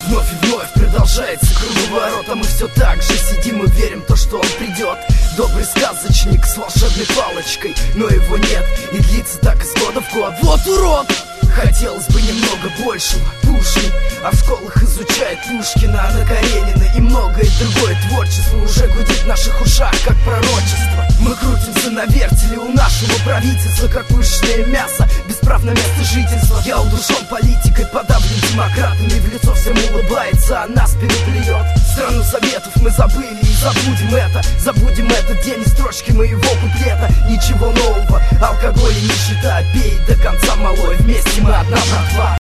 Вновь и вновь продолжается круговорот, а мы все так же сидим и верим то, что он придет. Добрый сказочник с волшебной палочкой, но его нет, и длится так из года в год. Вот урод! Хотелось бы немного большего. Пушкин, а в школах изучает Пушкина, Анна Каренина и многое другое творчество уже гудит в наших ушах, как пророчество. Мы крутимся на вертеле у нашего правительства, как пышное мясо, без прав на место жительства. Я удушен политикой, подавлен демократами, в лицо всем улыбается, а нас переплюет. Страну советов мы забыли и забудем это. Забудем этот день и строчки моего куплета. Ничего нового, алкоголь и нищета, пей до конца, малой, вместе мы одна братва.